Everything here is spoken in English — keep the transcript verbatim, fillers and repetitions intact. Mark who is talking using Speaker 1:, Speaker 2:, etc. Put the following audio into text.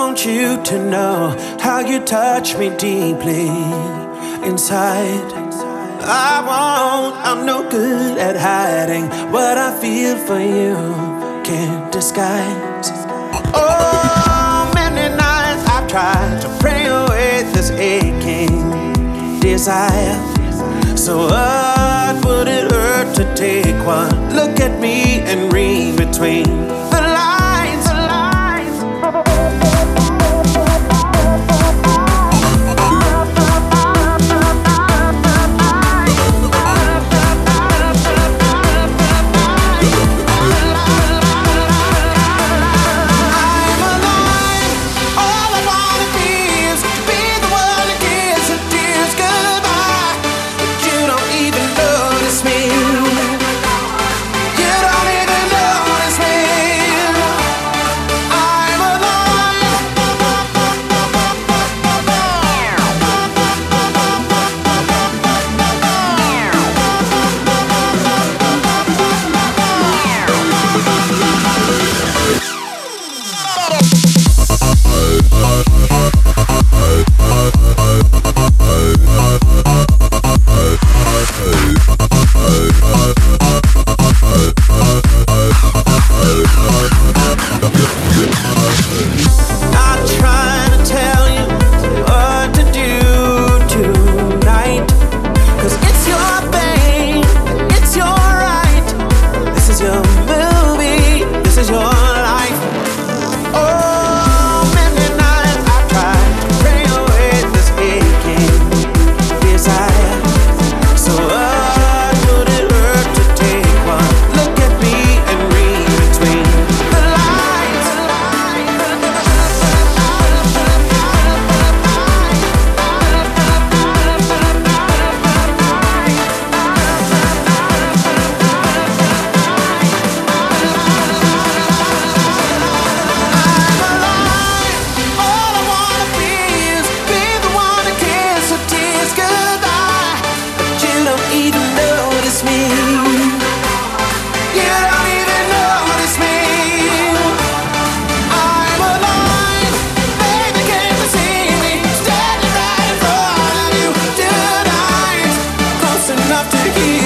Speaker 1: want you to know how you touch me deeply inside. I won't, I'm no good at hiding what I feel for you, can't disguise. Oh, many nights I've tried to pray away this aching desire. So what would it hurt to take one look at me and read between the lines, the lines. I'm alive. All I wanna be is to be the one that gives the tears goodbye. But you don't even notice me. You don't even notice me. I'm alive. Not trying to tell you what to do tonight, 'cause it's your thing, it's your right. This is your movie, this is your life. Oh, many nights I tried to pray away this aching desire. So what would it hurt to take one look at me and read between the lines? All I wanna be is be the one to kiss the tears goodbye. But you don't even notice me. You don't even notice me. I'm alive. Baby, can't you see me? Standing right in front of you tonight. Close enough to hear